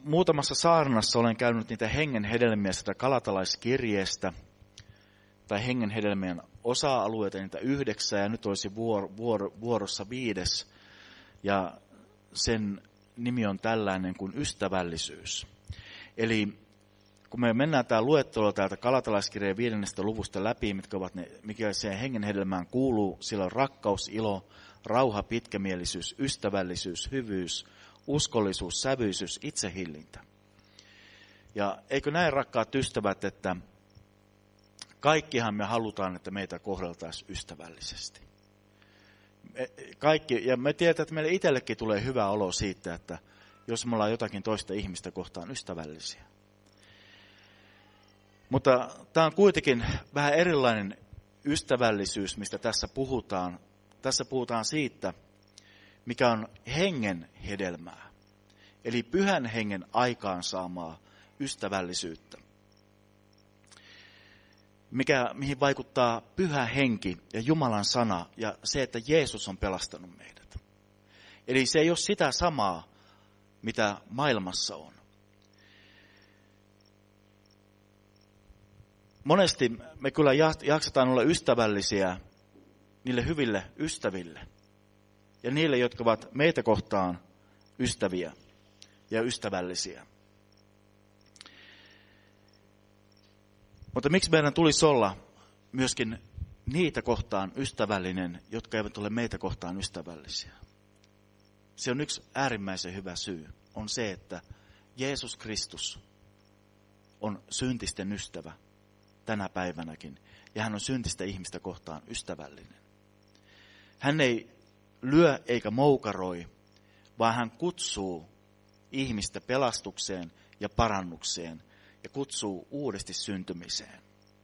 muutamassa saarnassa olen käynyt niitä hengen hedelmiä sitä galatalaiskirjeestä, tai hengen hedelmien osa-alueita, niitä 9, ja nyt olisi vuorossa 5, ja sen nimi on tällainen kuin ystävällisyys. Eli kun me mennään tämä luettelo täältä Galatalaiskirjeen 5. luvusta läpi, mikä siihen hengen hedelmään kuuluu, sillä on rakkaus, ilo, rauha, pitkämielisyys, ystävällisyys, hyvyys, uskollisuus, sävyisyys, itsehillintä. Ja eikö näin, rakkaat ystävät, että kaikkihan me halutaan, että meitä kohdeltaisiin ystävällisesti. Ja me tiedetään, että meille itsellekin tulee hyvä olo siitä, että jos me ollaan jotakin toista ihmistä kohtaan ystävällisiä. Mutta tämä on kuitenkin vähän erilainen ystävällisyys, mistä tässä puhutaan. Tässä puhutaan siitä, mikä on hengen hedelmää, eli pyhän hengen aikaansaamaa ystävällisyyttä. Mihin vaikuttaa pyhä henki ja Jumalan sana ja se, että Jeesus on pelastanut meidät. Eli se ei ole sitä samaa, mitä maailmassa on. Monesti me kyllä jaksetaan olla ystävällisiä niille hyville ystäville ja niille, jotka ovat meitä kohtaan ystäviä ja ystävällisiä. Mutta miksi meidän tulisi olla myöskin niitä kohtaan ystävällinen, jotka eivät ole meitä kohtaan ystävällisiä? Se on yksi äärimmäisen hyvä syy, on se, että Jeesus Kristus on syntisten ystävä tänä päivänäkin, ja hän on syntistä ihmistä kohtaan ystävällinen. Hän ei lyö eikä moukaroi, vaan hän kutsuu ihmistä pelastukseen ja parannukseen ja kutsuu uudesti syntymiseen.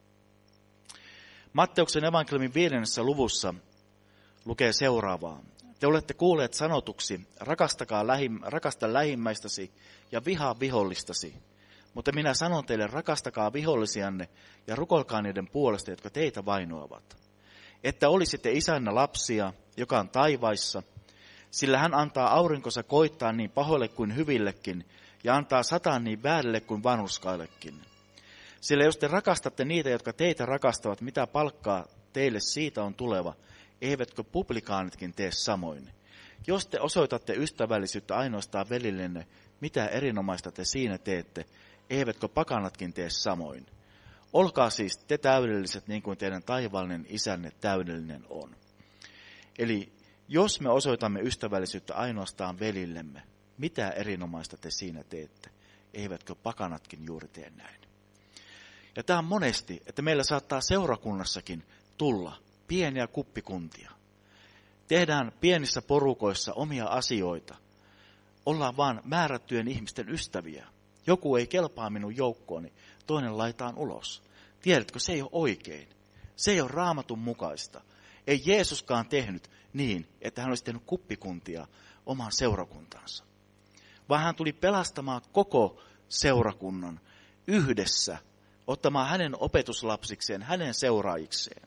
Matteuksen evankeliumin 5. luvussa lukee seuraavaa. Te olette kuulleet sanotuksi, rakasta lähimmäistäsi ja vihaa vihollistasi. Mutta minä sanon teille, rakastakaa vihollisianne ja rukoilkaa niiden puolesta, jotka teitä vainoavat. Että olisitte isänne lapsia, joka on taivaissa, sillä hän antaa aurinkonsa koittaa niin pahoille kuin hyvillekin, ja antaa sataan niin väärille kuin vanhurskaillekin. Sillä jos te rakastatte niitä, jotka teitä rakastavat, mitä palkkaa teille siitä on tuleva, eivätkö publikaanitkin tee samoin? Jos te osoitatte ystävällisyyttä ainoastaan velillenne, mitä erinomaista te siinä teette, eivätkö pakanatkin tee samoin? Olkaa siis te täydelliset niin kuin teidän taivaallinen isänne täydellinen on. Eli jos me osoitamme ystävällisyyttä ainoastaan velillemme, mitä erinomaista te siinä teette, eivätkö pakanatkin juuri tee näin? Ja tämä on monesti, että meillä saattaa seurakunnassakin tulla pieniä kuppikuntia. Tehdään pienissä porukoissa omia asioita. Ollaan vaan määrättyjen ihmisten ystäviä. Joku ei kelpaa minun joukkooni, toinen laitaan ulos. Tiedätkö, se ei ole oikein. Se ei ole Raamatun mukaista. Ei Jeesuskaan tehnyt niin, että hän olisi tehnyt kuppikuntia omaan seurakuntaansa. Vaan hän tuli pelastamaan koko seurakunnan yhdessä, ottamaan hänen opetuslapsikseen, hänen seuraajikseen.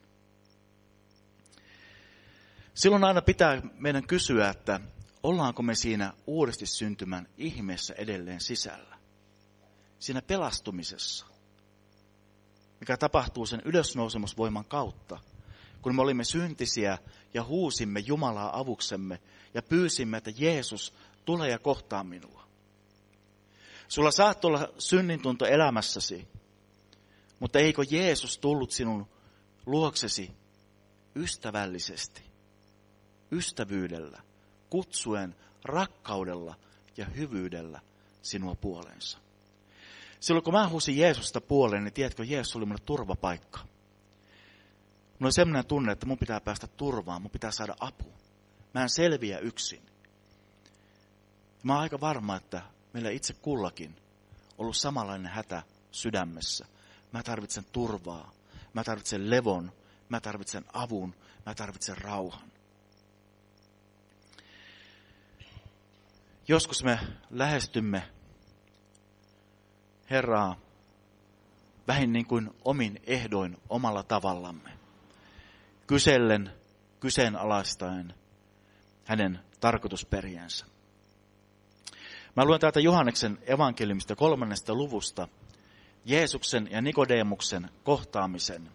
Silloin aina pitää meidän kysyä, että ollaanko me siinä uudesti syntymän ihmeessä edelleen sisällä. Siinä pelastumisessa, mikä tapahtuu sen ylösnousemusvoiman kautta, kun me olimme syntisiä ja huusimme Jumalaa avuksemme ja pyysimme, että Jeesus, tule ja kohtaa minua. Sulla saattoi olla synnintunto elämässäsi, mutta eikö Jeesus tullut sinun luoksesi ystävällisesti, ystävyydellä, kutsuen, rakkaudella ja hyvyydellä sinua puoleensa? Silloin kun mä huusin Jeesusta puoleen, niin tiedätkö, Jeesus oli minulle turvapaikka. Mulla oli sellainen tunne, että mun pitää päästä turvaan, mun pitää saada apu. Mä en selviä yksin. Mä oon aika varma, että meillä itse kullakin on ollut samanlainen hätä sydämessä. Mä tarvitsen turvaa, mä tarvitsen levon, mä tarvitsen avun, mä tarvitsen rauhan. Joskus me lähestymme Herraa vähin niin kuin omin ehdoin omalla tavallamme, kyseenalaistaen hänen tarkoitusperiänsä. Mä luen täältä Johanneksen evankeliumista 3. luvusta Jeesuksen ja Nikodemuksen kohtaamisen.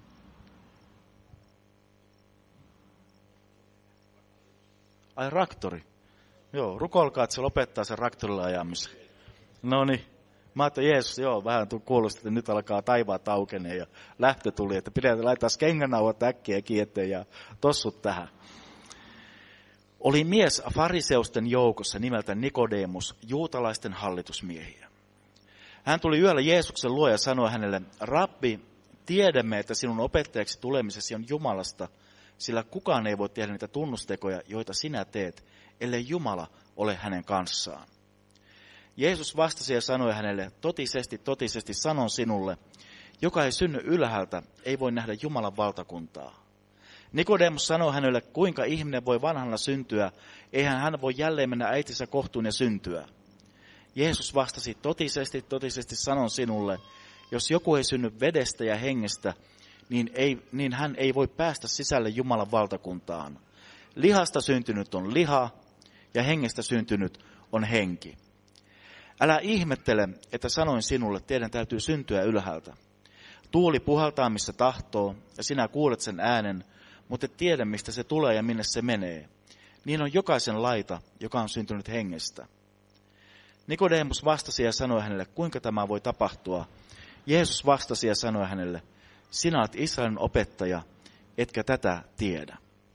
Ai raktori. Joo, rukoilkaa, että se lopettaa sen raktorilla ajamisen. Noniin. Mä ajattelin, Jeesus, vähän kuulosti, että nyt alkaa taivaat aukenee ja lähtö tuli, että pitää laittaa kengänauhat äkkiä kiinni ja tossut tähän. Oli mies fariseusten joukossa nimeltä Nikodemus, juutalaisten hallitusmiehiä. Hän tuli yöllä Jeesuksen luo ja sanoi hänelle, Rabbi, tiedämme, että sinun opettajaksi tulemisesi on Jumalasta, sillä kukaan ei voi tehdä niitä tunnustekoja, joita sinä teet, ellei Jumala ole hänen kanssaan. Jeesus vastasi ja sanoi hänelle, totisesti, totisesti sanon sinulle, joka ei synny ylhäältä, ei voi nähdä Jumalan valtakuntaa. Nikodemus sanoi hänelle, kuinka ihminen voi vanhana syntyä, eihän hän voi jälleen mennä äitinsä kohtuun ja syntyä. Jeesus vastasi, totisesti, totisesti sanon sinulle, jos joku ei synny vedestä ja hengestä, niin hän ei voi päästä sisälle Jumalan valtakuntaan. Lihasta syntynyt on liha ja hengestä syntynyt on henki. Älä ihmettele, että sanoin sinulle, teidän täytyy syntyä ylhäältä. Tuuli puhaltaa, missä tahtoo, ja sinä kuulet sen äänen, mutta et tiedä, mistä se tulee ja minne se menee. Niin on jokaisen laita, joka on syntynyt hengestä. Nikodemus vastasi ja sanoi hänelle, kuinka tämä voi tapahtua. Jeesus vastasi ja sanoi hänelle, sinä olet Israelin opettaja, etkä tätä tiedä.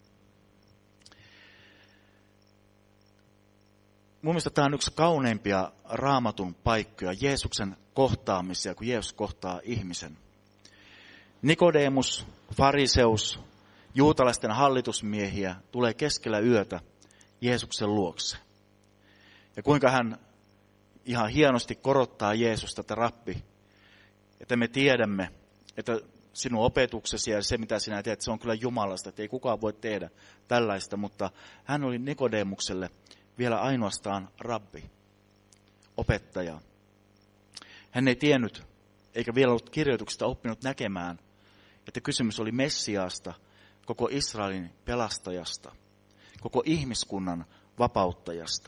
Mun mielestä tämä on yksi kauneimpia Raamatun paikkoja, Jeesuksen kohtaamisia, kun Jeesus kohtaa ihmisen. Nikodemus, fariseus, juutalaisten hallitusmiehiä tulee keskellä yötä Jeesuksen luokse. Ja kuinka hän ihan hienosti korottaa Jeesusta, että Rabbi, että me tiedämme, että sinun opetuksesi ja se, mitä sinä teet, se on kyllä Jumalasta, että ei kukaan voi tehdä tällaista, mutta hän oli Nikodemukselle vielä ainoastaan Rabbi, opettaja. Hän ei tiennyt, eikä vielä ollut kirjoituksesta oppinut näkemään, että kysymys oli Messiaasta, koko Israelin pelastajasta, koko ihmiskunnan vapauttajasta.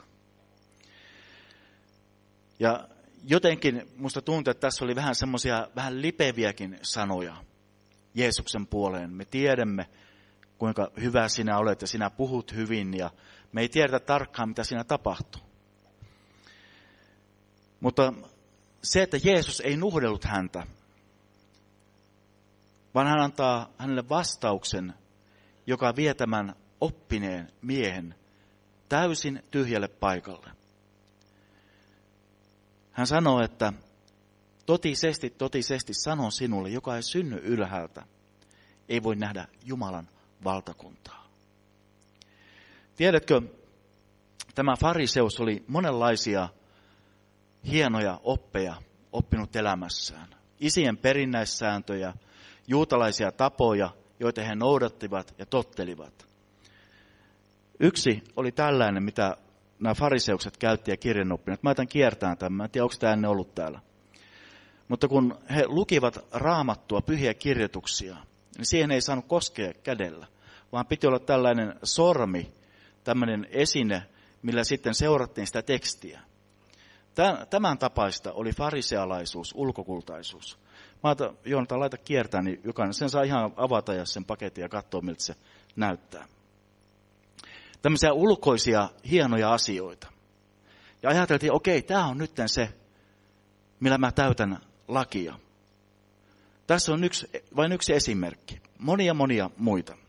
Ja jotenkin musta tuntuu, että tässä oli vähän semmoisia vähän lipeviäkin sanoja Jeesuksen puoleen. Me tiedämme, kuinka hyvä sinä olet ja sinä puhut hyvin ja me ei tiedetä tarkkaan, mitä siinä tapahtuu. Mutta se, että Jeesus ei nuhdellut häntä, vaan hän antaa hänelle vastauksen, joka vie tämän oppineen miehen täysin tyhjälle paikalle. Hän sanoo, että totisesti, totisesti sanon sinulle, joka ei synny ylhäältä, ei voi nähdä Jumalan valtakuntaa. Tiedätkö, tämä fariseus oli monenlaisia hienoja oppeja oppinut elämässään. Isien perinnäissääntöjä, juutalaisia tapoja, joita he noudattivat ja tottelivat. Yksi oli tällainen, mitä nämä fariseukset käytti ja kirjanoppineet. Mä jätän kiertämään tämän, en tiedä, onko tämä ennen ollut täällä. Mutta kun he lukivat Raamattua, pyhiä kirjoituksia, niin siihen ei saanut koskea kädellä, vaan piti olla tällainen sormi, tämmöinen esine, millä sitten seurattiin sitä tekstiä. Tämän tapaista oli farisealaisuus, ulkokultaisuus. Mä ajattelin, Joonatan, laita kiertää, niin jokainen sen saa ihan avata ja sen paketin ja katsoa, miltä se näyttää. Tämmöisiä ulkoisia, hienoja asioita. Ja ajateltiin, okei, tämä on nyt se, millä mä täytän lakia. Tässä on vain yksi esimerkki. Monia muita.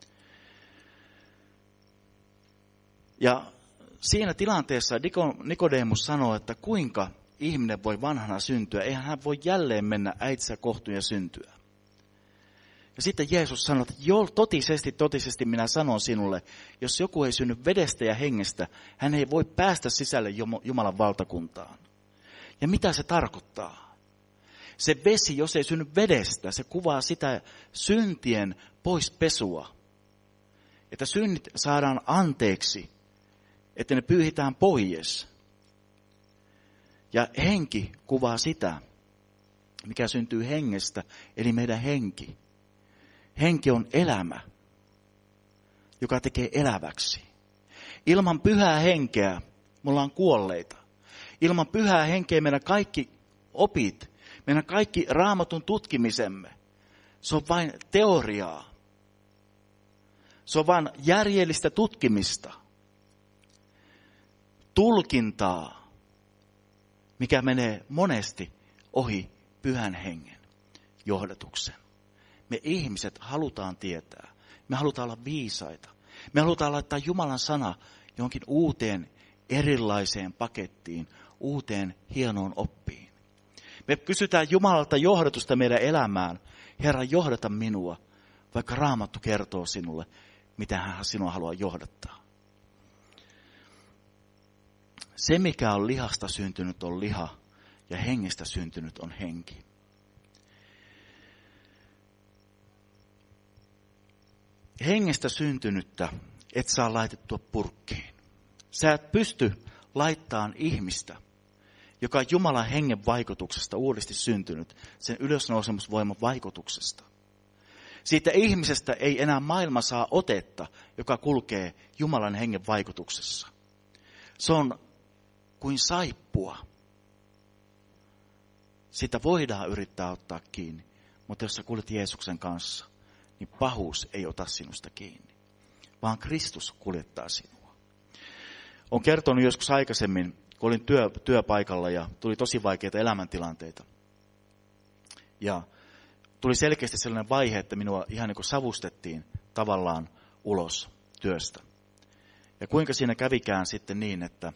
Ja siinä tilanteessa Nikodemus sanoo, että kuinka ihminen voi vanhana syntyä. Eihän hän voi jälleen mennä äitinsä kohtuun ja syntyä. Ja sitten Jeesus sanoi, että totisesti minä sanon sinulle, jos joku ei synny vedestä ja hengestä, hän ei voi päästä sisälle Jumalan valtakuntaan. Ja mitä se tarkoittaa? Se vesi, jos ei synny vedestä, se kuvaa sitä syntien poispesua. Että synnit saadaan anteeksi, että ne pyyhitään pois. Ja henki kuvaa sitä, mikä syntyy hengestä, eli meidän henki. Henki on elämä, joka tekee eläväksi. Ilman pyhää henkeä me ollaan kuolleita. Ilman pyhää henkeä meidän kaikki opit, meidän kaikki Raamatun tutkimisemme, se on vain teoriaa. Se on vain järjellistä tutkimista, tulkintaa, mikä menee monesti ohi pyhän hengen johdatuksen. Me ihmiset halutaan tietää, me halutaan olla viisaita, me halutaan laittaa Jumalan sana johonkin uuteen erilaiseen pakettiin, uuteen hienoon oppiin. Me kysytään Jumalalta johdatusta meidän elämään. Herra, johdata minua, vaikka Raamattu kertoo sinulle, mitä hän sinua haluaa johdattaa. Se, mikä on lihasta syntynyt, on liha, ja hengestä syntynyt on henki. Hengestä syntynyttä et saa laitettua purkkiin. Sä et pysty laittamaan ihmistä, joka on Jumalan hengen vaikutuksesta uudesti syntynyt, sen ylösnousemusvoiman vaikutuksesta. Siitä ihmisestä ei enää maailma saa otetta, joka kulkee Jumalan hengen vaikutuksessa. Se on kuin saippua. Sitä voidaan yrittää ottaa kiinni, mutta jos sä kuljet Jeesuksen kanssa, niin pahuus ei ota sinusta kiinni, vaan Kristus kuljettaa sinua. Olen kertonut joskus aikaisemmin, kun olin työpaikalla ja tuli tosi vaikeita elämäntilanteita. Ja tuli selkeästi sellainen vaihe, että minua ihan niin kuin savustettiin tavallaan ulos työstä. Ja kuinka siinä kävikään sitten niin, että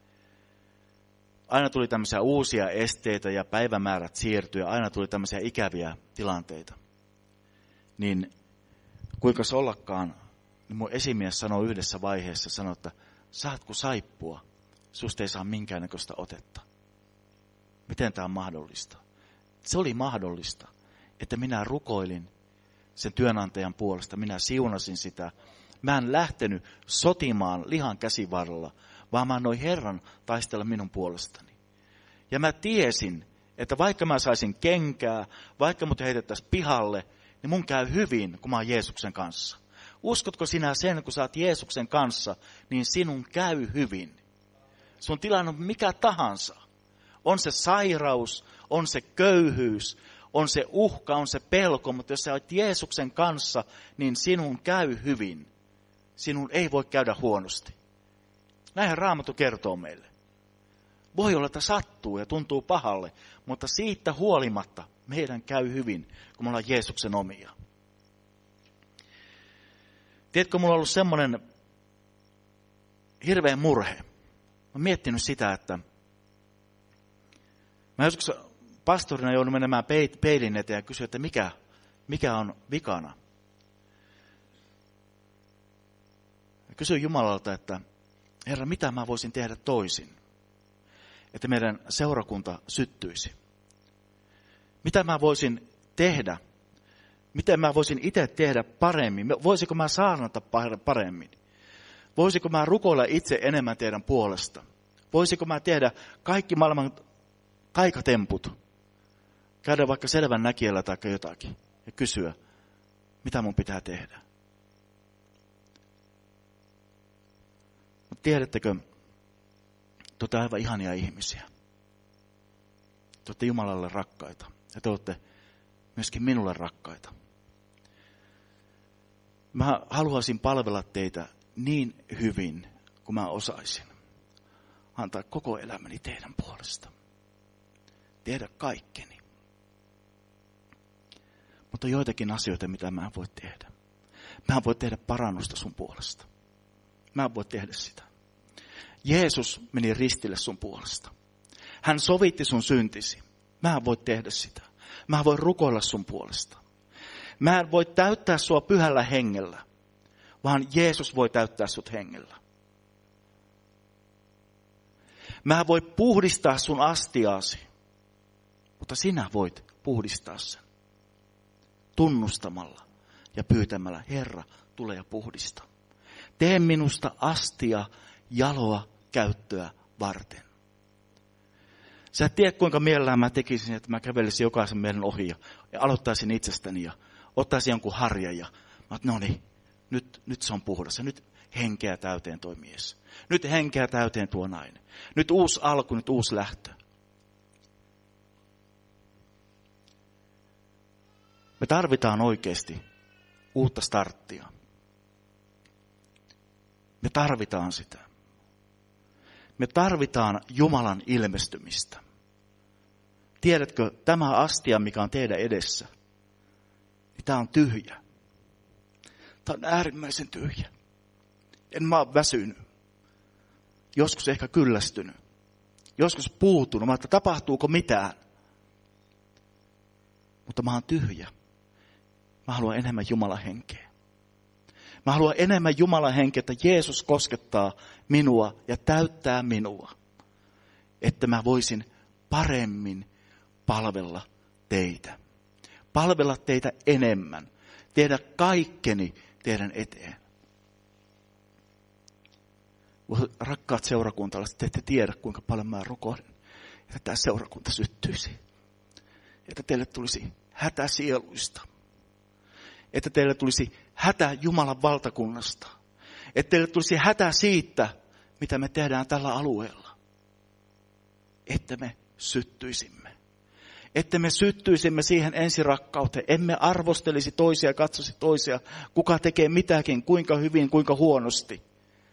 aina tuli tämmöisiä uusia esteitä ja päivämäärät siirtyi ja aina tuli tämmöisiä ikäviä tilanteita. Niin kuinka se ollakaan, niin mun esimies sanoi yhdessä vaiheessa, että saatko saippua, susta ei saa minkäännäköistä otetta. Miten tämä on mahdollista? Se oli mahdollista, että minä rukoilin sen työnantajan puolesta, minä siunasin sitä. Mä en lähtenyt sotimaan lihan käsivarrella, vaan mä annoin Herran taistella minun puolestani. Ja mä tiesin, että vaikka mä saisin kenkää, vaikka mut heitettäisiin pihalle, niin mun käy hyvin, kun mä oon Jeesuksen kanssa. Uskotko sinä sen, kun sä oot Jeesuksen kanssa, niin sinun käy hyvin. Sun tilanne on mikä tahansa. On se sairaus, on se köyhyys, on se uhka, on se pelko, mutta jos sä oot Jeesuksen kanssa, niin sinun käy hyvin. Sinun ei voi käydä huonosti. Näinhän Raamattu kertoo meille. Voi olla, että sattuu ja tuntuu pahalle, mutta siitä huolimatta meidän käy hyvin, kun me ollaan Jeesuksen omia. Tiedätkö, mulla on ollut semmoinen hirveä murhe. Mä oon miettinyt sitä, että mä joskus pastorina joudun menemään peilin eteen ja kysyä, että mikä on vikana. Ja kysyin Jumalalta, että Herra, mitä mä voisin tehdä toisin, että meidän seurakunta syttyisi. Mitä mä voisin tehdä? Miten mä voisin itse tehdä paremmin? Voisiko mä saarnata paremmin? Voisiko mä rukoilla itse enemmän teidän puolesta? Voisiko mä tehdä kaikki maailman taikatemput? Käydä vaikka selvän näkijällä tai jotakin ja kysyä, mitä mun pitää tehdä? Mutta tiedättekö, te olette aivan ihania ihmisiä. Te olette Jumalalle rakkaita ja te olette myöskin minulle rakkaita. Mä haluaisin palvella teitä niin hyvin, kuin mä osaisin. Antaa koko elämäni teidän puolesta. Tehdä kaikkeni. Mutta joitakin asioita, mitä mä en voi tehdä. Mä en voi tehdä parannusta sun puolesta. Mä en voi tehdä sitä. Jeesus meni ristille sun puolesta. Hän sovitti sun syntisi. Mä en voi tehdä sitä. Mä en voi rukoilla sun puolesta. Mä en voi täyttää sua pyhällä hengellä, vaan Jeesus voi täyttää sut hengellä. Mä en voi puhdistaa sun astiaasi, mutta sinä voit puhdistaa sen. Tunnustamalla ja pyytämällä, Herra, tule ja puhdista. Tee minusta astia jaloa käyttöä varten. Sä et tiedä, kuinka mielellään mä tekisin, että mä kävelisin jokaisen meidän ohi ja aloittaisin itsestäni ja ottaisin jonkun harjan ja mä oot, no niin, nyt se on puhdas. Ja nyt henkeä täyteen toi mies. Nyt henkeä täyteen tuo nainen. Nyt uusi alku, nyt uusi lähtö. Me tarvitaan oikeasti uutta starttia. Me tarvitaan sitä. Me tarvitaan Jumalan ilmestymistä. Tiedätkö, tämä astia, mikä on teidän edessä, niin tämä on tyhjä. Tämä on äärimmäisen tyhjä. En mä ole väsynyt. Joskus ehkä kyllästynyt. Joskus puutunut. Mä että tapahtuuko mitään. Mutta mä oon tyhjä. Mä haluan enemmän Jumalan henkeä. Mä haluan enemmän Jumalan henkeä, että Jeesus koskettaa minua ja täyttää minua. Että mä voisin paremmin palvella teitä. Palvella teitä enemmän. Tehdä kaikkeni teidän eteen. Rakkaat seurakuntalaiset, te ette tiedä, kuinka paljon mä rukoilen, että tämä seurakunta syttyisi. Että teille tulisi hätä sieluista. Että teille tulisi hätä Jumalan valtakunnasta. Että teille tulisi hätä siitä, mitä me tehdään tällä alueella. Että me syttyisimme. Että me syttyisimme siihen ensirakkauteen. Emme arvostelisi toisia ja katsoisi toisia, kuka tekee mitäkin, kuinka hyvin, kuinka huonosti.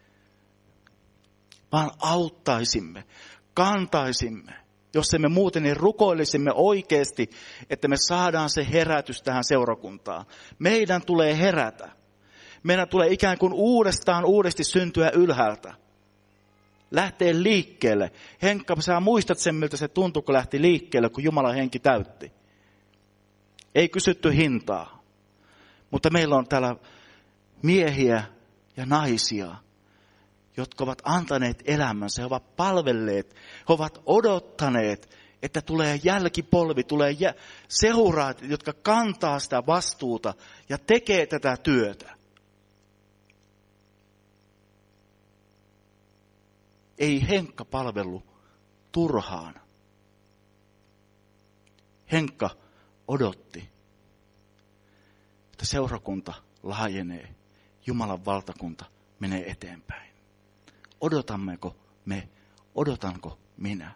Vaan auttaisimme, kantaisimme. Jos emme muuten, niin rukoilisimme oikeasti, että me saadaan se herätys tähän seurakuntaan. Meidän tulee herätä. Meidän tulee ikään kuin uudesti syntyä ylhäältä. Lähtee liikkeelle. Henkka, sä muistat sen, miltä se tuntui, kun lähti liikkeelle, kun Jumalan henki täytti. Ei kysytty hintaa. Mutta meillä on täällä miehiä ja naisia, jotka ovat antaneet elämänsä, he ovat palvelleet, he ovat odottaneet, että tulee jälkipolvi, tulee seuraat, jotka kantaa sitä vastuuta ja tekee tätä työtä. Ei Henkka palvellut turhaan. Henkka odotti, että seurakunta laajenee, Jumalan valtakunta menee eteenpäin. Odotammeko me? Odotanko minä?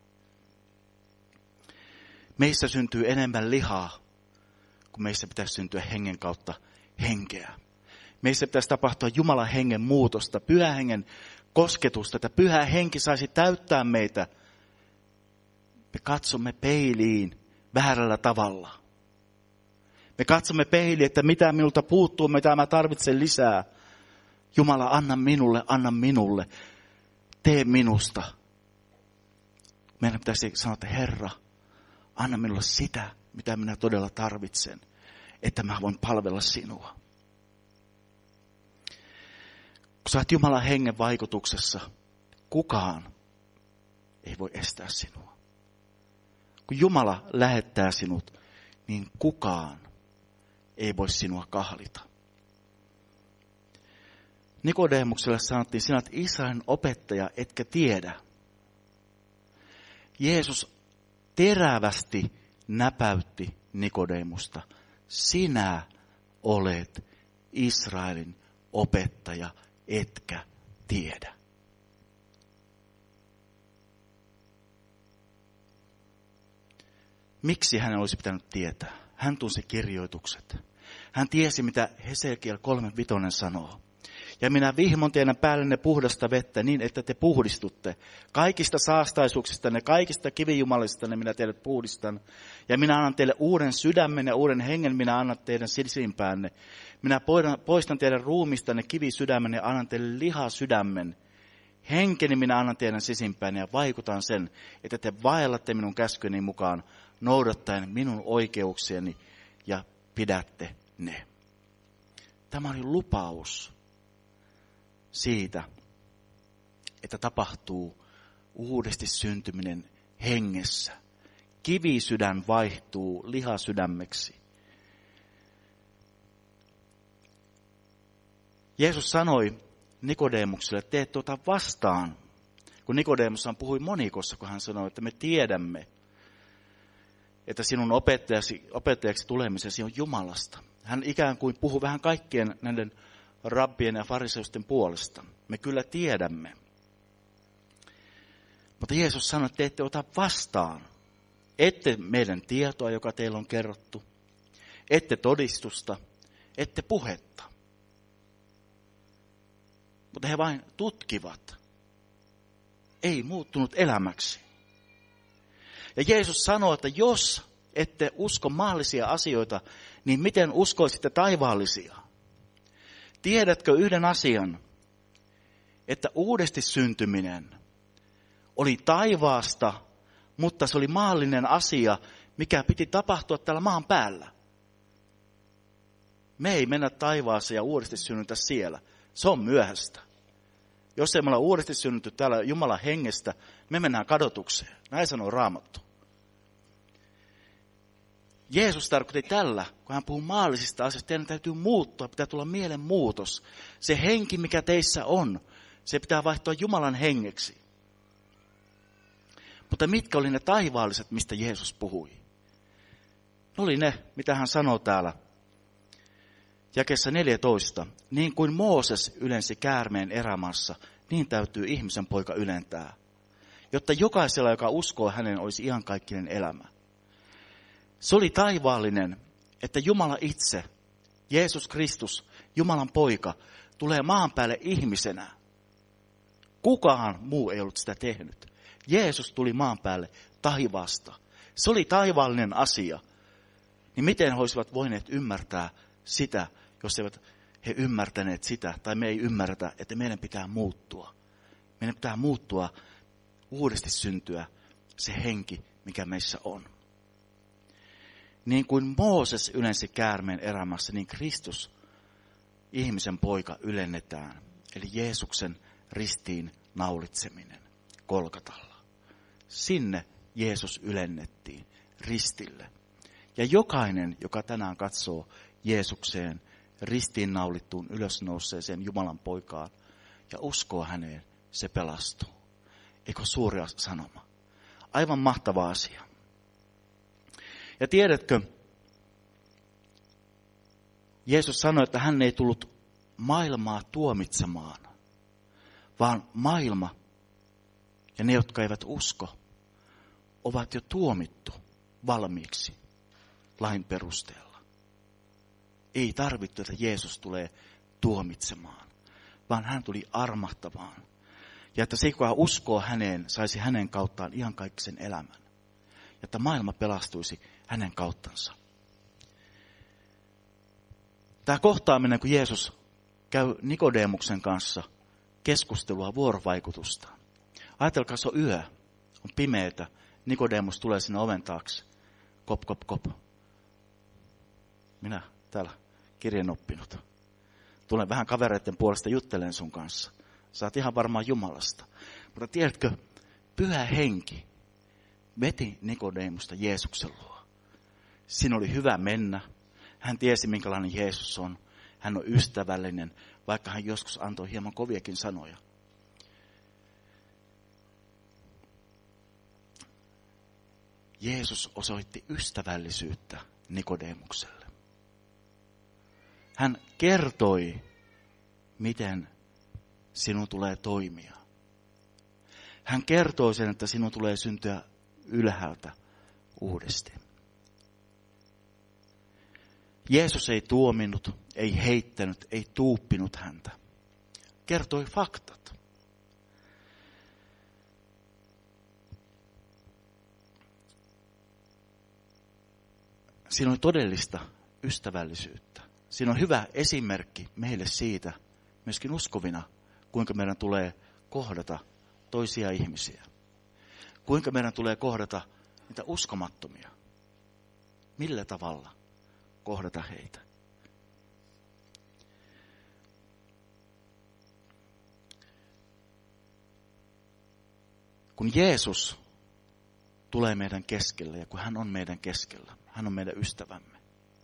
Meissä syntyy enemmän lihaa, kun meissä pitäisi syntyä hengen kautta henkeä. Meissä pitäisi tapahtua Jumalan hengen muutosta, Pyhän hengen kosketusta, että Pyhä henki saisi täyttää meitä. Me katsomme peiliin väärällä tavalla. Me katsomme peiliin, että mitä minulta puuttuu, mitä mä tarvitsen lisää. Jumala, anna minulle, tee minusta. Meidän pitäisi sanoa, että Herra, anna minulle sitä, mitä minä todella tarvitsen, että mä voin palvella sinua. Kun sä oot Jumalan hengen vaikutuksessa, kukaan ei voi estää sinua. Kun Jumala lähettää sinut, niin kukaan ei voi sinua kahlita. Nikodemukselle sanottiin, sinä olet Israelin opettaja, etkä tiedä. Jeesus terävästi näpäytti Nikodemusta. Sinä olet Israelin opettaja, etkä tiedä. Miksi hänen olisi pitänyt tietää? Hän tunsi kirjoitukset. Hän tiesi, mitä Hesekiel 3:5 sanoo. Ja minä vihmon teidän päällenne puhdasta vettä niin, että te puhdistutte. Kaikista saastaisuuksistanne, kaikista kivijumalistanne minä teidät puhdistan. Ja minä annan teille uuden sydämen ja uuden hengen minä annan teidän sisimpäänne. Minä poistan teidän ruumistanne kivisydämen ja annan teille lihasydämen. Henkeni minä annan teidän sisimpäänne ja vaikutan sen, että te vaellatte minun käskyni mukaan, noudattaen minun oikeuksieni ja pidätte ne. Tämä oli lupaus siitä, että tapahtuu uudesti syntyminen hengessä. Kivisydän vaihtuu lihasydämeksi. Jeesus sanoi Nikodemukselle, että tee tuota vastaan. Kun Nikodemus puhui monikossa, kun hän sanoi, että me tiedämme, että sinun opettajaksi tulemisesi on Jumalasta. Hän ikään kuin puhui vähän kaikkien näiden rabbien ja fariseusten puolesta. Me kyllä tiedämme. Mutta Jeesus sanoi, että te ette ota vastaan. Ette meidän tietoa, joka teillä on kerrottu. Ette todistusta, ette puhetta. Mutta he vain tutkivat. Ei muuttunut elämäksi. Ja Jeesus sanoo, että jos ette usko maallisia asioita, niin miten uskoisitte taivaallisia? Tiedätkö yhden asian, että uudesti syntyminen oli taivaasta, mutta se oli maallinen asia, mikä piti tapahtua täällä maan päällä. Me ei mennä taivaaseen ja uudesti synnytä siellä. Se on myöhäistä. Jos ei me olla uudesti synnytty täällä Jumalan hengestä, me mennään kadotukseen. Näin sanoo Raamattu. Jeesus tarkoitti tällä, kun hän puhuu maallisista asioista, teidän täytyy muuttua, pitää tulla mielenmuutos. Se henki, mikä teissä on, se pitää vaihtua Jumalan hengeksi. Mutta mitkä oli ne taivaalliset, mistä Jeesus puhui? Ne oli ne, mitä hän sanoo täällä. Jakeessa 14. Niin kuin Mooses ylensi käärmeen erämaassa, niin täytyy ihmisen poika ylentää, jotta jokaisella, joka uskoo hänen, olisi iankaikkinen elämä. Se oli taivaallinen, että Jumala itse, Jeesus Kristus, Jumalan poika, tulee maan päälle ihmisenä. Kukaan muu ei ollut sitä tehnyt. Jeesus tuli maan päälle taivaasta. Se oli taivaallinen asia. Niin miten he olisivat voineet ymmärtää sitä, jos eivät he ymmärtäneet sitä, tai me ei ymmärretä, että meidän pitää muuttua. Meidän pitää muuttua, uudesti syntyä se henki, mikä meissä on. Niin kuin Mooses ylensi käärmeen erämässä, niin Kristus, ihmisen poika, ylennetään. Eli Jeesuksen ristiin naulitseminen Golgatalla. Sinne Jeesus ylennettiin, ristille. Ja jokainen, joka tänään katsoo Jeesukseen, ristiin naulittuun ylösnouseeseen Jumalan poikaan ja uskoo häneen, se pelastuu. Eikö suuri sanoma? Aivan mahtava asia. Ja tiedätkö, Jeesus sanoi, että hän ei tullut maailmaa tuomitsemaan, vaan maailma ja ne, jotka eivät usko, ovat jo tuomittu valmiiksi lain perusteella. Ei tarvittu, että Jeesus tulee tuomitsemaan, vaan hän tuli armahtamaan. Ja että se, joka uskoo häneen, saisi hänen kauttaan iankaikkisen elämän. Ja että maailma pelastuisi hänen kauttansa. Tämä kohtaaminen, kun Jeesus käy Nikodemuksen kanssa keskustelua, vuorovaikutusta. Ajatelkaa, se on yö, on pimeätä. Nikodemus tulee sinne oven taakse. Kop, kop, kop. Minä täällä kirjanoppinut. Tulen vähän kavereiden puolesta juttelen sun kanssa. Saat ihan varmaan Jumalasta. Mutta tiedätkö, Pyhä Henki veti Nikodemusta Jeesuksen luo. Siinä oli hyvä mennä. Hän tiesi, minkälainen Jeesus on. Hän on ystävällinen, vaikka hän joskus antoi hieman koviakin sanoja. Jeesus osoitti ystävällisyyttä Nikodemukselle. Hän kertoi, miten sinun tulee toimia. Hän kertoi sen, että sinun tulee syntyä ylhäältä uudesti. Jeesus ei tuominnut, ei heittänyt, ei tuuppinut häntä. Kertoi faktat. Siinä oli todellista ystävällisyyttä. Siinä on hyvä esimerkki meille siitä, myöskin uskovina, kuinka meidän tulee kohdata toisia ihmisiä. Kuinka meidän tulee kohdata niitä uskomattomia. Millä tavalla kohdata heitä. Kun Jeesus tulee meidän keskelle ja kun hän on meidän keskellä, hän on meidän ystävämme.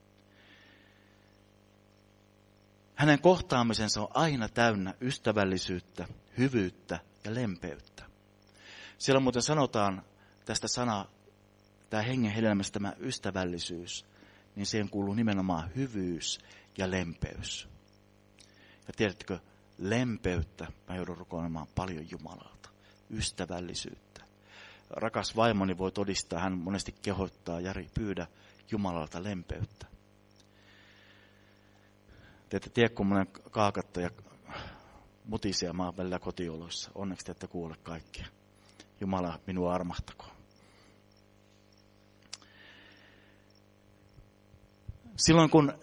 Hänen kohtaamisensa on aina täynnä ystävällisyyttä, hyvyyttä ja lempeyttä. Siellä muuten sanotaan tästä sanaa, tämä hengen hedelmästä, tämä ystävällisyys, niin siihen kuuluu nimenomaan hyvyys ja lempeys. Ja tiedättekö, lempeyttä mä joudun rukoilemaan paljon Jumalalta. Ystävällisyyttä. Rakas vaimoni voi todistaa, hän monesti kehottaa, Jari, pyydä Jumalalta lempeyttä. Te ette tiedä, kun monen kaakatta ja mutisia maan välillä kotioloissa. Onneksi te ette kuule kaikkia. Jumala minua armahtakoon. Silloin kun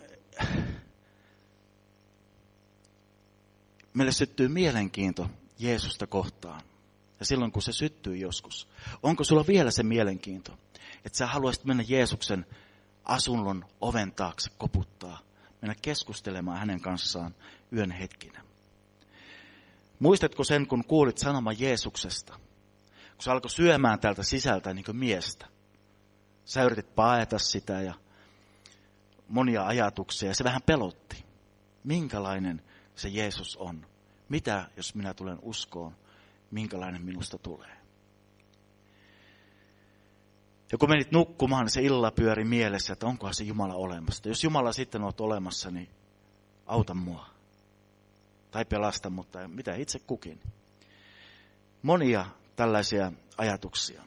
meille syttyy mielenkiinto Jeesusta kohtaan, ja silloin kun se syttyy joskus, onko sulla vielä se mielenkiinto, että sä haluaisit mennä Jeesuksen asunnon oven taakse koputtaa, mennä keskustelemaan hänen kanssaan yön hetkinä? Muistatko sen, kun kuulit sanoman Jeesuksesta, kun se alkoi syömään täältä sisältä niin kuin miestä? Sä yritit paeta sitä ja monia ajatuksia, ja se vähän pelotti. Minkälainen se Jeesus on? Mitä, jos minä tulen uskoon? Minkälainen minusta tulee? Ja kun menit nukkumaan, niin se illalla pyöri mielessä, että onkohan se Jumala olemassa. Jos Jumala sitten olet olemassa, niin auta mua. Tai pelasta, mutta mitä itse kukin. Monia tällaisia ajatuksia.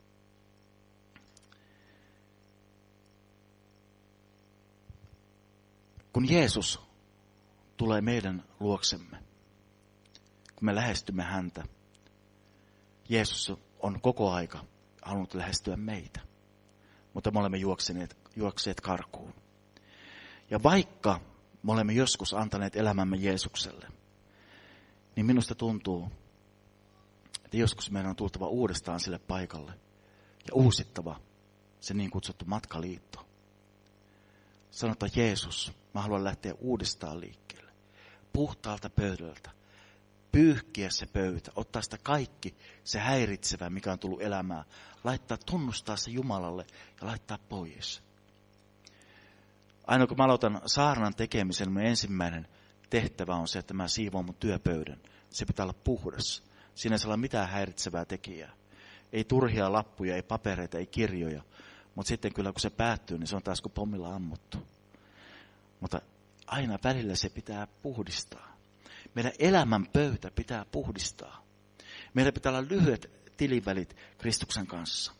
Kun Jeesus tulee meidän luoksemme, kun me lähestymme häntä, Jeesus on koko aika halunnut lähestyä meitä, mutta me olemme juokseet karkuun. Ja vaikka me olemme joskus antaneet elämämme Jeesukselle, niin minusta tuntuu, että joskus meidän on tultava uudestaan sille paikalle ja uusittava se niin kutsuttu matkaliitto. Sanotaan, Jeesus, mä haluan lähteä uudestaan liikkeelle, puhtaalta pöydältä, pyyhkiä se pöytä, ottaa sitä kaikki, se häiritsevä, mikä on tullut elämään, tunnustaa se Jumalalle ja laittaa pois. Aina kun mä aloitan saarnan tekemisen, mun ensimmäinen tehtävä on se, että mä siivoan mun työpöydän. Se pitää olla puhdas. Siinä ei saa olla mitään häiritsevää tekijää. Ei turhia lappuja, ei papereita, ei kirjoja. Mutta sitten kyllä kun se päättyy, niin se on taas kuin pommilla ammuttu. Mutta aina välillä se pitää puhdistaa. Meidän elämän pöytä pitää puhdistaa. Meillä pitää olla lyhyet tilivälit Kristuksen kanssa.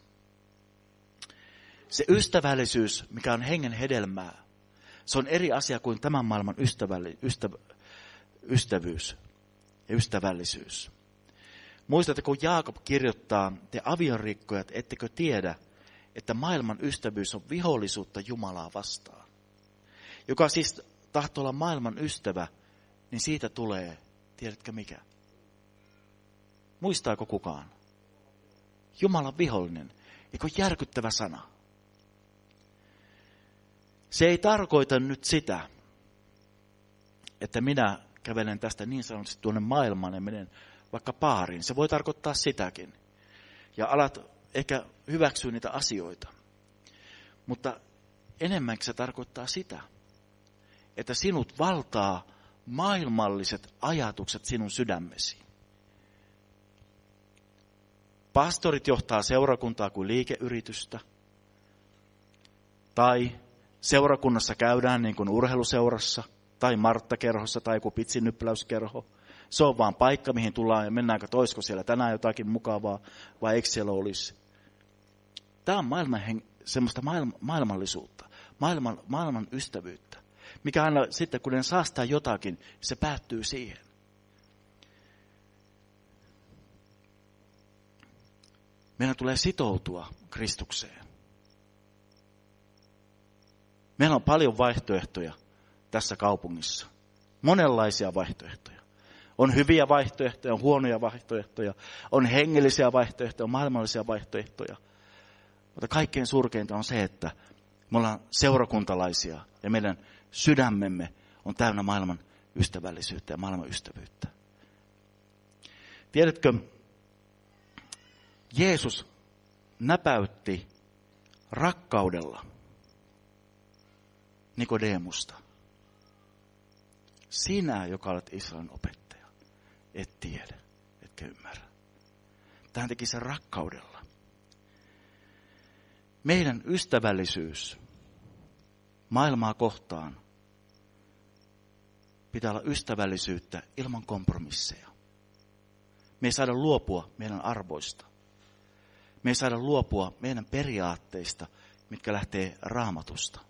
Se ystävällisyys, mikä on hengen hedelmää, se on eri asia kuin tämän maailman ystävyys ja ystävällisyys. Muistatte, kun Jaakob kirjoittaa, te aviorikkojat, ettekö tiedä, että maailman ystävyys on vihollisuutta Jumalaa vastaan. Joka siis tahtoo olla maailman ystävä, niin siitä tulee, tiedätkö mikä? Muistaako kukaan? Jumalan vihollinen. Eikö järkyttävä sana? Se ei tarkoita nyt sitä, että minä kävelen tästä niin sanotusti tuonne maailmaan ja menen vaikka baariin. Se voi tarkoittaa sitäkin. Ja alat ehkä hyväksyä niitä asioita. Mutta enemmänkin se tarkoittaa sitä, että sinut valtaa maailmalliset ajatukset sinun sydämesi. Pastorit johtaa seurakuntaa kuin liikeyritystä. Tai seurakunnassa käydään niin kuin urheiluseurassa, tai Martta-kerhossa, tai joku pitsinnyppäläyskerho. Se on vaan paikka, mihin tullaan ja mennäänkö toisko siellä tänään jotakin mukavaa, vai eikö siellä olisi. Tämä on semmoista maailmallisuutta, maailman ystävyyttä, mikä aina sitten, kun ne saastaa jotakin, se päättyy siihen. Meidän tulee sitoutua Kristukseen. Meillä on paljon vaihtoehtoja tässä kaupungissa. Monenlaisia vaihtoehtoja. On hyviä vaihtoehtoja, on huonoja vaihtoehtoja, on hengellisiä vaihtoehtoja, on maailmallisia vaihtoehtoja. Mutta kaikkein surkeinta on se, että me ollaan seurakuntalaisia ja meidän sydämemme on täynnä maailman ystävällisyyttä ja maailman ystävyyttä. Tiedätkö, Jeesus näpäytti rakkaudella Nikodemusta. Sinä, joka olet Israelin opettaja, et tiedä, etkä ymmärrä. Tähän teki sen rakkaudella. Meidän ystävällisyys maailmaa kohtaan pitää olla ystävällisyyttä ilman kompromisseja. Me ei saada luopua meidän arvoista. Me ei saada luopua meidän periaatteista, mitkä lähtee Raamatusta.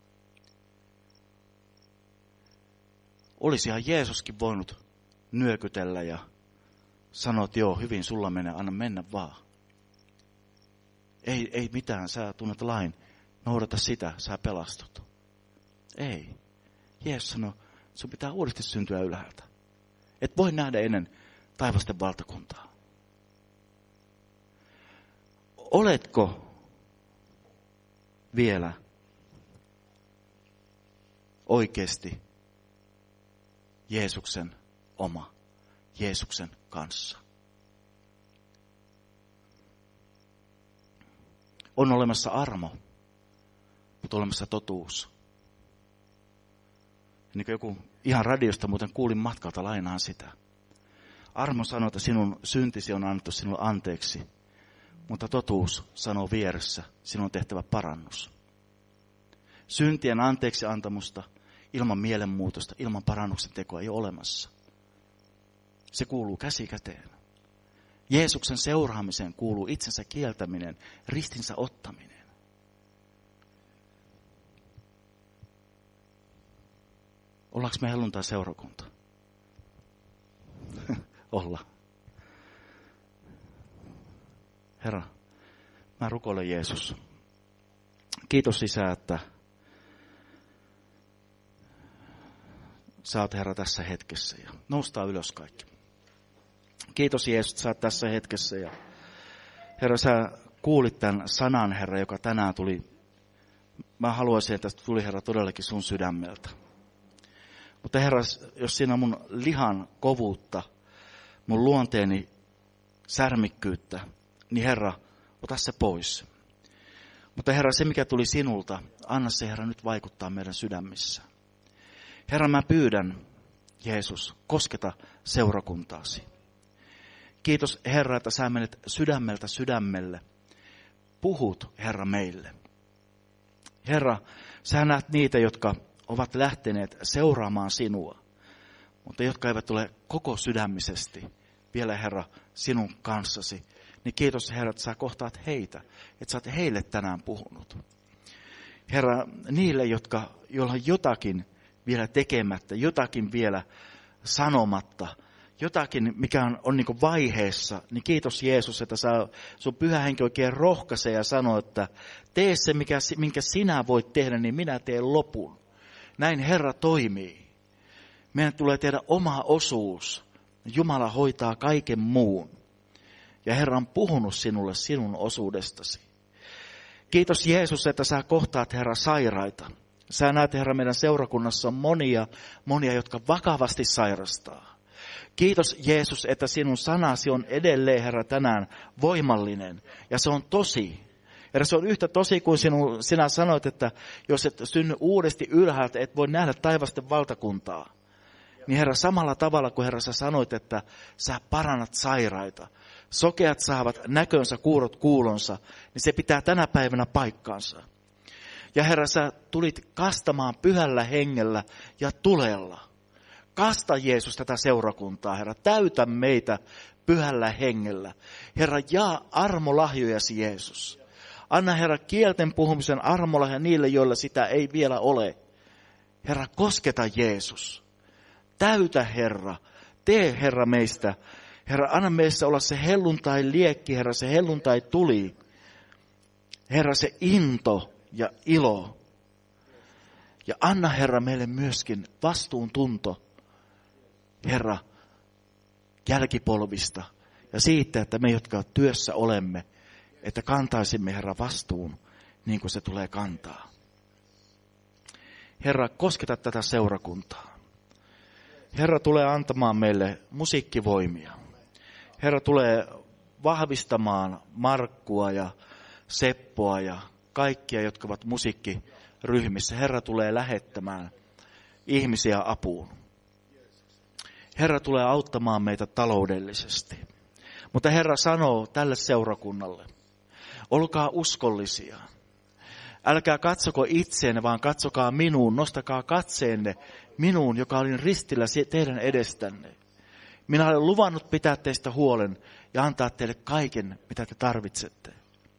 Olisihan Jeesuskin voinut nyökytellä ja sanoa, että joo, hyvin sulla menee, anna mennä vaan. Ei mitään, sä tunnet lain, noudata sitä, sä pelastut. Ei. Jeesus sanoi, sun pitää uudesti syntyä ylhäältä. Et voi nähdä ennen taivasten valtakuntaa. Oletko vielä oikeasti Jeesuksen oma, Jeesuksen kanssa? On olemassa armo, mutta olemassa totuus. Niin kuin joku ihan radiosta muuten kuulin matkalta, lainaan sitä. Armo sanoo, että sinun syntisi on annettu sinulle anteeksi, mutta totuus sanoo vieressä, sinun on tehtävä parannus. Syntien anteeksi antamusta ilman mielenmuutosta, ilman parannuksen tekoa ei ole olemassa. Se kuuluu käsi käteen. Jeesuksen seuraamiseen kuuluu itsensä kieltäminen, ristinsä ottaminen. Ollaanko me helluntai-seurakunta? Olla. Herra, mä rukoilen Jeesus. Kiitos Isä, että sä oot Herra tässä hetkessä ja noustaan ylös kaikki. Kiitos Jeesus, että sä oot tässä hetkessä ja Herra, sä kuulit tämän sanan, Herra, joka tänään tuli. Mä haluaisin, että tästä tuli Herra todellakin sun sydämeltä. Mutta Herra, jos siinä on mun lihan kovuutta, mun luonteeni särmikkyyttä, niin Herra, ota se pois. Mutta Herra, se mikä tuli sinulta, anna se Herra nyt vaikuttaa meidän sydämissä. Herra, mä pyydän, Jeesus, kosketa seurakuntaasi. Kiitos Herra, että sä menet sydämeltä sydämelle. Puhut, Herra, meille. Herra, sä näet niitä, jotka ovat lähteneet seuraamaan sinua, mutta jotka eivät ole koko sydämisesti vielä, Herra, sinun kanssasi. Niin kiitos, Herra, että sä kohtaat heitä, että sä oot heille tänään puhunut. Herra, niille, joilla on jotakin vielä tekemättä, jotakin vielä sanomatta, jotakin, mikä on niin kuin vaiheessa, niin kiitos Jeesus, että sun pyhä henki oikein rohkaisee ja sanoo, että tee se, minkä sinä voit tehdä, niin minä teen lopun. Näin Herra toimii. Meidän tulee tehdä oma osuus. Jumala hoitaa kaiken muun. Ja Herra on puhunut sinulle sinun osuudestasi. Kiitos Jeesus, että sä kohtaat, Herra, sairaita. Sä näet, Herra, meidän seurakunnassa on monia, jotka vakavasti sairastaa. Kiitos Jeesus, että sinun sanasi on edelleen, Herra, tänään voimallinen. Ja se on tosi. Herra, se on yhtä tosi kuin sinä sanoit, että jos et synny uudesti ylhäältä, et voi nähdä taivasten valtakuntaa. Niin Herra, samalla tavalla kuin Herra sä sanoit, että sä parannat sairaita. Sokeat saavat näkönsä, kuurot kuulonsa, niin se pitää tänä päivänä paikkaansa. Ja Herra, sä tulit kastamaan pyhällä hengellä ja tulella. Kasta Jeesus tätä seurakuntaa, Herra. Täytä meitä pyhällä hengellä. Herra, jaa armolahjojasi Jeesus. Anna Herra kielten puhumisen armolahja niille, joilla sitä ei vielä ole. Herra, kosketa Jeesus. Täytä Herra. Tee Herra meistä. Herra, anna meissä olla se helluntai liekki, Herra, se helluntai tuli. Herra, se into ja ilo. Ja anna Herra meille myöskin vastuuntunto, Herra, jälkipolvista ja siitä, että me, jotka työssä olemme, että kantaisimme, Herra, vastuun niin kuin se tulee kantaa. Herra, kosketa tätä seurakuntaa. Herra tulee antamaan meille musiikkivoimia. Herra tulee vahvistamaan Markkua ja Seppoa ja kaikkia, jotka ovat musiikkiryhmissä. Herra tulee lähettämään ihmisiä apuun. Herra tulee auttamaan meitä taloudellisesti. Mutta Herra sanoo tälle seurakunnalle, olkaa uskollisia. Älkää katsoko itseenne, vaan katsokaa minuun. Nostakaa katseenne minuun, joka olin ristillä teidän edestänne. Minä olen luvannut pitää teistä huolen ja antaa teille kaiken, mitä te tarvitsette.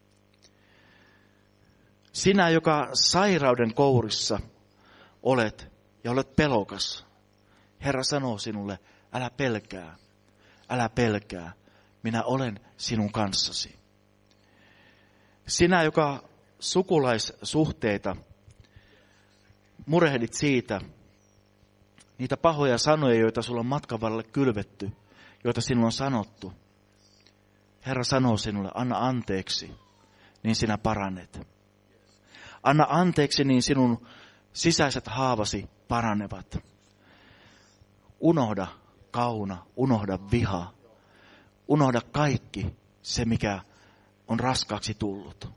Sinä, joka sairauden kourissa olet ja olet pelokas, Herra sanoo sinulle, älä pelkää, minä olen sinun kanssasi. Sinä, joka sukulaissuhteita murehdit siitä, niitä pahoja sanoja, joita sulla on matkan varrelle kylvetty, joita sinulle on sanottu. Herra sanoo sinulle, anna anteeksi, niin sinä paranet. Anna anteeksi, niin sinun sisäiset haavasi paranevat. Unohda kauna, unohda viha, unohda kaikki se, mikä on raskaaksi tullut.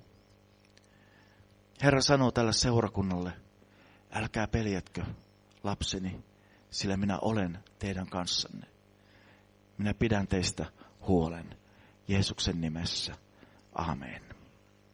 Herra sanoo tälle seurakunnalle, älkää peljätkö, lapseni, sillä minä olen teidän kanssanne. Minä pidän teistä huolen Jeesuksen nimessä. Amen.